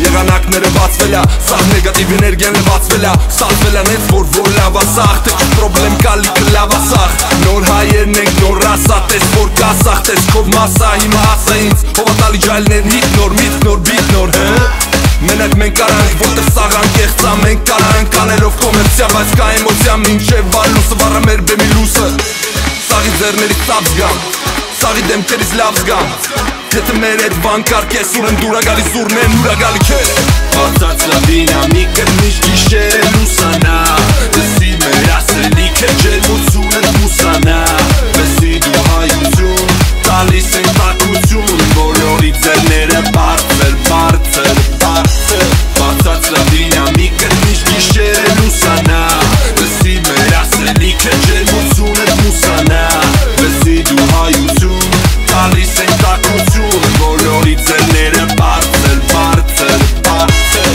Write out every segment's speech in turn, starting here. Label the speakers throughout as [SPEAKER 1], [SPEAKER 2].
[SPEAKER 1] եղանակները բացվել է, սաղ նեգատիվ էներգիան լվացվել է, ստացվել է նենց որ լավ ասախ, թե ինչ պրոբլեմ կա լիքը լավ ասախ, նոր հայերն ենք նոր ասա, տես որ կասախ, տես քով մասա, հիմա ասա ինձ, հովատալի ջայլներ հիտ նոր, միտ նոր, բիտ նոր, մենակ մենք կարանք, որտեղ սաղան կեղծա, մենք կարանք անելով կոմերցիա, բայց կա էմոցիա, մինչև վալուսը, վառը մեր բեմի լուսը, սաղի ձերներից ծապ զգամ, սաղի դեմքերից լավ զգամ, եթե մեր էդ վանկար կեսուր են դուրա գալի զուրն են ուրա գալի քեր Բացած լա դինամիկը միշտ գիշեր է լուսանա Դսի մեր ասելիքը ջերմություն են մուսանա Բեսի դու հայություն, տալիս են տակություն Բոլորի ձերները բարձր, բարձր, բարձր Բացած լա դինամիկը միշտ գիշեր է լուսանա Դսի մեր ասելիքը ջերմություն են մուսանա Բեսի դու հայություն, տալիս են տակություն Բոլորի ձերները բարձր, բարձր, բարձր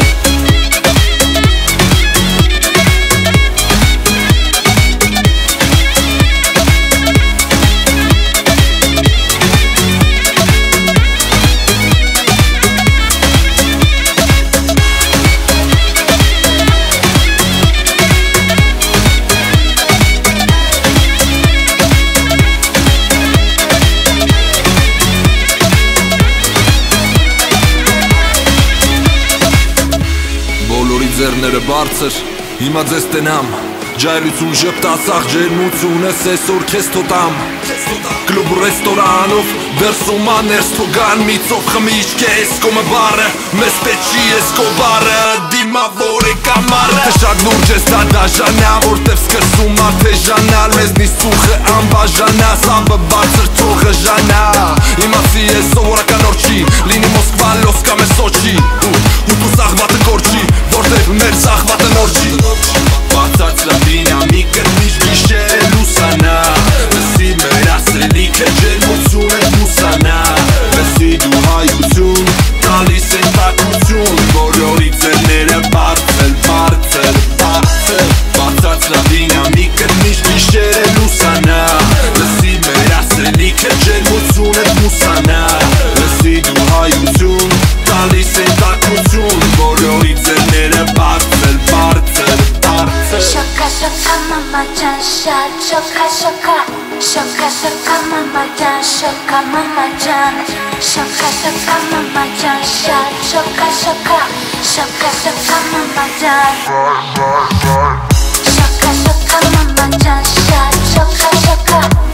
[SPEAKER 1] ձերները բարձր, հիմա ձեզ տենամ Ջայլություն ժպտասախ ջերմություն ես այսօր քեզ թոտամ Կլուբ ռեստորանով դրսում աներս թոգան միծով խմիչ կես կոմը բարը մեզ պեչի ես կոբարը դիմավոր է կամարը Շատ լուրջ ես դա դաժանա որտև սկսում աթեժանալ մեզնից ծուխը անբաժանա սամբը բարձր թողը ժանա Իմացի ես սովորական օրչի լինի Մոսկվա լոսկա մեզ սոչի ու դու սաղվատը կորչի որտև մեր սաղվատը նորչի Բացած լա դինամիկը միշտ գիշեր է լուսանա Լսի մեր ասելիքը ջերմություն է մուսանա Լսի դու հայություն, տալիս են տակություն Բոլորի ձերները բարձր, բարձր, բարձր Բացած լա դինամիկը միշտ գիշեր է լուսանա Լսի մեր ասելիքը ջերմություն է մուսանա Լսի դու հայություն, տալիս են տակություն Բոլորի ձերները բարձր, բարձր, բարձր
[SPEAKER 2] Շոկա, շոկա, մամա ջան, շատ շոկա, շոկա Շոկա, շոկա, մամա ջան, շոկա, մամա ջան Շոկա, շոկա, մամա ջան, շատ շոկա, շոկա Շոկա, շոկա, մամա ջան Շոկա, շոկա, մամա ջան, շատ շոկա, շոկա